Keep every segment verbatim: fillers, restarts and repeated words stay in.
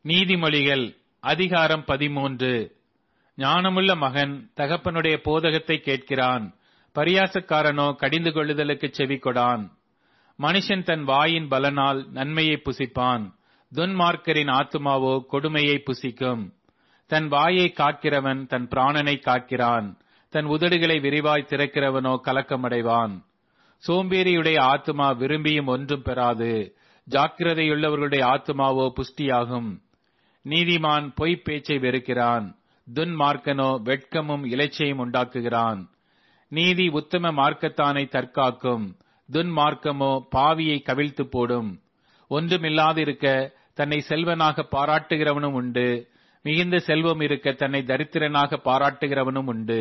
நீதிமொழிகள் அதிகாரம் பதிமூன்று. ஞானமுள்ள மகன் தகப்பனுடைய போதகத்தை கேட்கிறான், பரியாசக்காரனோ கடிந்து கொள்ளுதலுக்கு செவிகொடான். மனுஷன் தன் வாயின் பலனால் நன்மையை புசிப்பான், துன்மார்க்கரின் ஆத்துமாவோ கொடுமையை புசிக்கும். தன் வாயை காக்கிறவன் தன் பிராணனை காக்கிறான், தன் உதடுகளை விரிவாய் திறக்கிறவனோ கலக்கமடைவான். சோம்பேறியுடைய ஆத்துமா விரும்பியும் ஒன்றும் பெறாது, ஜாக்கிரதையுள்ளவர்களுடைய ஆத்துமாவோ புஷ்டியாகும். நீதிமான் பொய்ப் பேச்சை வெறுக்கிறான், துன்மார்க்கனோ வெட்கமும் இலைச்சையும் உண்டாக்குகிறான். நீதி உத்தம மார்க்கத்தானை தற்காக்கும், துன்மார்க்கமோ பாவியை கவிழ்த்து போடும். ஒன்றுமில்லாதிருக்க தன்னை செல்வனாக பாராட்டுகிறவனும் உண்டு, மிகுந்த செல்வம் இருக்க தன்னை தரித்திரனாக பாராட்டுகிறவனும் உண்டு.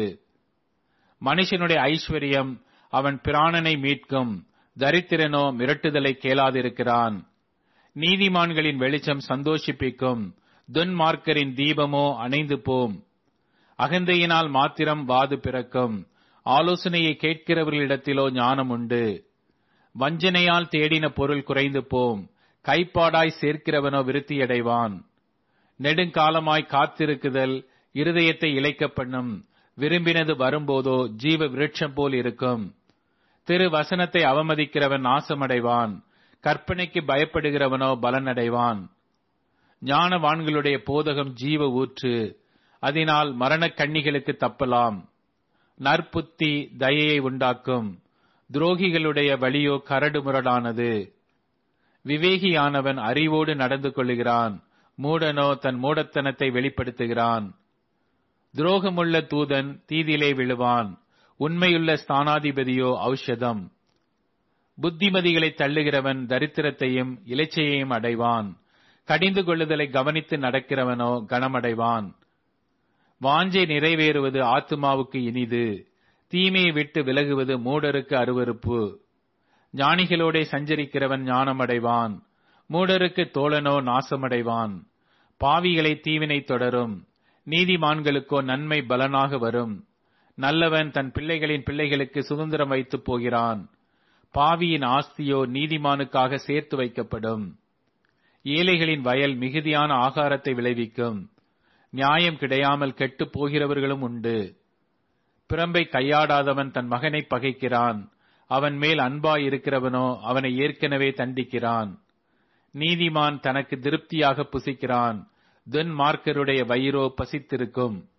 மனுஷனுடைய ஐஸ்வர்யம் அவன் பிராணனை மீட்கும், தரித்திரனோ மிரட்டுதலை கேளாதிருக்கிறான். நீதிமான்களின் வெளிச்சம் சந்தோஷிப்பிக்கும், துன்மார்க்கரின் தீபமோ அணைந்து போம். அகந்தையினால் மாத்திரம் வாது பிறக்கும், ஆலோசனையை கேட்கிறவர்களிடத்திலோ ஞானம் உண்டு. வஞ்சனையால் தேடின பொருள் குறைந்து போம், கைப்பாடாய் சேர்க்கிறவனோ விருத்தியடைவான். நெடுங்காலமாய் காத்திருக்குதல் இருதயத்தை இளைக்க பண்ணும், விரும்பினது வரும்போதோ ஜீவ விருட்சம் போல் இருக்கும். திரு வசனத்தை அவமதிக்கிறவன் நாசமடைவான், கற்பனைக்கு பயப்படுகிறவனோ பலனடைவான். ஞானவான்களுடைய போதகம் ஜீவ ஊற்று, அதனால் மரணக் கண்ணிகளுக்கு தப்பலாம். நற்புத்தி தயையை உண்டாக்கும், துரோகிகளுடைய வழியோ கரடு முரடானது. விவேகியானவன் அறிவோடு நடந்து கொள்ளுகிறான், மூடனோ தன் மூடத்தனத்தை வெளிப்படுத்துகிறான். துரோகமுள்ள தூதன் தீதிலே விழுவான், உண்மையுள்ள ஸ்தானாதிபதியோ ஔஷதம். புத்திமதிகளை தள்ளுகிறவன் தரித்திரத்தையும் இலைச்சையையும் அடைவான், கடிந்து கொள்ளுதலை கவனித்து நடக்கிறவனோ கனமடைவான். வாஞ்சை நிறைவேறுவது ஆத்துமாவுக்கு இனிது, தீமையை விட்டு விலகுவது மூடருக்கு அருவருப்பு. ஞானிகளோட சஞ்சரிக்கிறவன் ஞானமடைவான், மூடருக்கு தோழனோ நாசமடைவான். பாவிகளை தீவினை தொடரும், நீதிமான்களுக்கோ நன்மை பலனாக வரும். நல்லவன் தன் பிள்ளைகளின் பிள்ளைகளுக்கு சுதந்திரம் வைத்து போகிறான், பாவியின் ஆஸ்தியோ நீதிமானுக்காக சேர்த்து வைக்கப்படும். ஏழைகளின் வயல் மிகுதியான ஆகாரத்தை விளைவிக்கும், நியாயம் கிடையாமல் கெட்டுப் போகிறவர்களும் உண்டு. பிரம்பை கையாடாதவன் தன் மகனை பகைக்கிறான், அவன் மேல் அன்பாய் இருக்கிறவனோ அவனை ஏற்கனவே தண்டிக்கிறான். நீதிமான் தனக்கு திருப்தியாக புசிக்கிறான், துன்மார்க்கருடைய வயிறோ பசித்திருக்கும்.